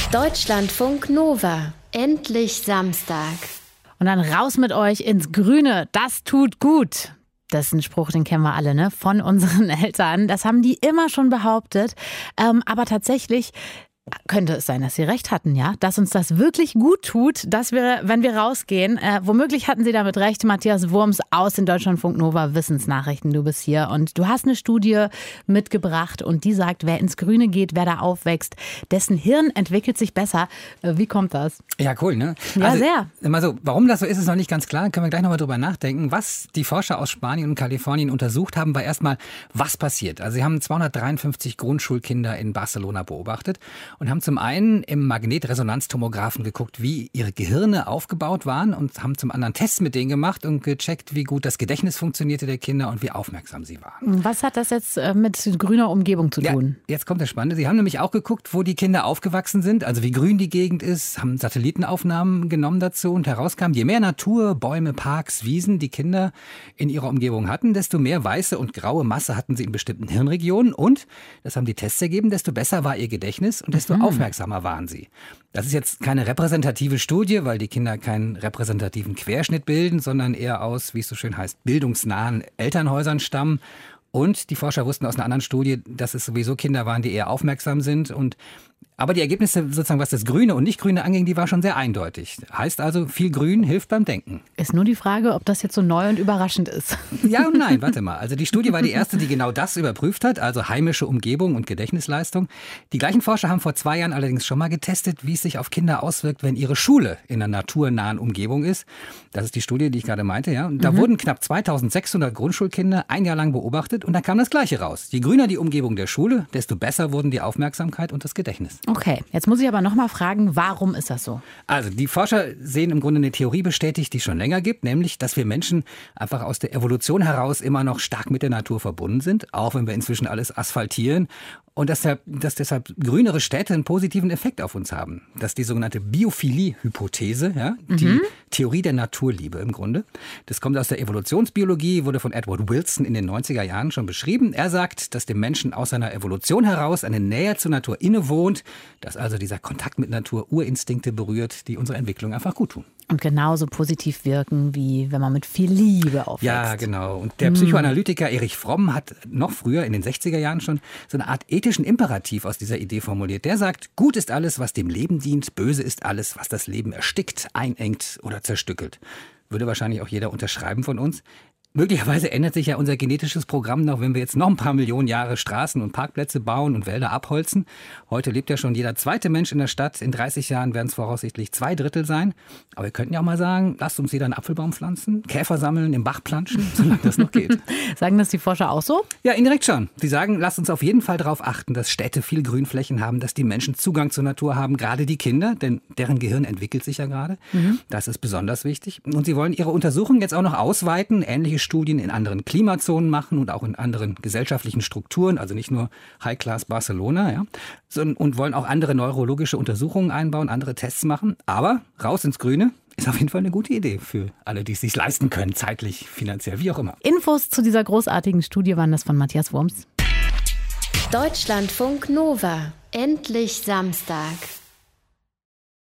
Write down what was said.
Deutschlandfunk Nova. Endlich Samstag. Und dann raus mit euch ins Grüne. Das tut gut. Das ist ein Spruch, den kennen wir alle, ne? Von unseren Eltern. Das haben die immer schon behauptet. Aber tatsächlich könnte es sein, dass sie recht hatten, ja? Dass uns das wirklich gut tut, dass wir, wenn wir rausgehen, womöglich hatten sie damit recht. Matthias Wurms aus den Deutschlandfunk Nova Wissensnachrichten, du bist hier und du hast eine Studie mitgebracht und die sagt, wer ins Grüne geht, wer da aufwächst, dessen Hirn entwickelt sich besser. Wie kommt das? Ja, cool, ne? Ja, also, sehr. Immer so, warum das so ist noch nicht ganz klar. Können wir gleich nochmal drüber nachdenken. Was die Forscher aus Spanien und Kalifornien untersucht haben, war erstmal, was passiert. Also sie haben 253 Grundschulkinder in Barcelona beobachtet und haben zum einen im Magnetresonanztomographen geguckt, wie ihre Gehirne aufgebaut waren und haben zum anderen Tests mit denen gemacht und gecheckt, wie gut das Gedächtnis funktionierte der Kinder und wie aufmerksam sie waren. Was hat das jetzt mit grüner Umgebung zu tun? Ja, jetzt kommt das Spannende. Sie haben nämlich auch geguckt, wo die Kinder aufgewachsen sind, also wie grün die Gegend ist, haben Satellitenaufnahmen genommen dazu und herauskam, je mehr Natur, Bäume, Parks, Wiesen die Kinder in ihrer Umgebung hatten, desto mehr weiße und graue Masse hatten sie in bestimmten Hirnregionen und, das haben die Tests ergeben, desto besser war ihr Gedächtnis und desto aufmerksamer waren sie. Das ist jetzt keine repräsentative Studie, weil die Kinder keinen repräsentativen Querschnitt bilden, sondern eher aus, wie es so schön heißt, bildungsnahen Elternhäusern stammen. Und die Forscher wussten aus einer anderen Studie, dass es sowieso Kinder waren, die eher aufmerksam sind. Aber die Ergebnisse, sozusagen, was das Grüne und Nicht-Grüne anging, die war schon sehr eindeutig. Heißt also, viel Grün hilft beim Denken. Ist nur die Frage, ob das jetzt so neu und überraschend ist. Ja und nein, warte mal. Also die Studie war die erste, die genau das überprüft hat, also heimische Umgebung und Gedächtnisleistung. Die gleichen Forscher haben vor 2 Jahren allerdings schon mal getestet, wie es sich auf Kinder auswirkt, wenn ihre Schule in einer naturnahen Umgebung ist. Das ist die Studie, die ich gerade meinte, ja. Und da wurden knapp 2600 Grundschulkinder 1 Jahr lang beobachtet und da kam das Gleiche raus. Je grüner die Umgebung der Schule, desto besser wurden die Aufmerksamkeit und das Gedächtnis. Okay, jetzt muss ich aber noch mal fragen, warum ist das so? Also die Forscher sehen im Grunde eine Theorie bestätigt, die es schon länger gibt, nämlich, dass wir Menschen einfach aus der Evolution heraus immer noch stark mit der Natur verbunden sind, auch wenn wir inzwischen alles asphaltieren. Und dass deshalb grünere Städte einen positiven Effekt auf uns haben. Das ist die sogenannte Biophilie-Hypothese, ja? Die Theorie der Naturliebe im Grunde. Das kommt aus der Evolutionsbiologie, wurde von Edward Wilson in den 90er Jahren schon beschrieben. Er sagt, dass dem Menschen aus seiner Evolution heraus eine Nähe zur Natur innewohnt, dass also dieser Kontakt mit Natur Urinstinkte berührt, die unserer Entwicklung einfach gut tun. Und genauso positiv wirken, wie wenn man mit viel Liebe aufwächst. Ja, genau. Und der Psychoanalytiker Erich Fromm hat noch früher, in den 60er Jahren schon, so eine Art ethischen Imperativ aus dieser Idee formuliert. Der sagt, gut ist alles, was dem Leben dient, böse ist alles, was das Leben erstickt, einengt oder zerstückelt. Würde wahrscheinlich auch jeder unterschreiben von uns. Möglicherweise ändert sich ja unser genetisches Programm noch, wenn wir jetzt noch ein paar Millionen Jahre Straßen und Parkplätze bauen und Wälder abholzen. Heute lebt ja schon jeder zweite Mensch in der Stadt. In 30 Jahren werden es voraussichtlich 2/3 sein. Aber wir könnten ja auch mal sagen, lasst uns jeder einen Apfelbaum pflanzen, Käfer sammeln, im Bach planschen, solange das noch geht. Sagen das die Forscher auch so? Ja, indirekt schon. Sie sagen, lasst uns auf jeden Fall darauf achten, dass Städte viel Grünflächen haben, dass die Menschen Zugang zur Natur haben, gerade die Kinder, denn deren Gehirn entwickelt sich ja gerade. Das ist besonders wichtig. Und sie wollen ihre Untersuchungen jetzt auch noch ausweiten, ähnliche Studien in anderen Klimazonen machen und auch in anderen gesellschaftlichen Strukturen, also nicht nur High-Class Barcelona, ja, und wollen auch andere neurologische Untersuchungen einbauen, andere Tests machen. Aber raus ins Grüne ist auf jeden Fall eine gute Idee für alle, die es sich leisten können, zeitlich, finanziell, wie auch immer. Infos zu dieser großartigen Studie waren das von Matthias Wurms. Deutschlandfunk Nova. Endlich Samstag.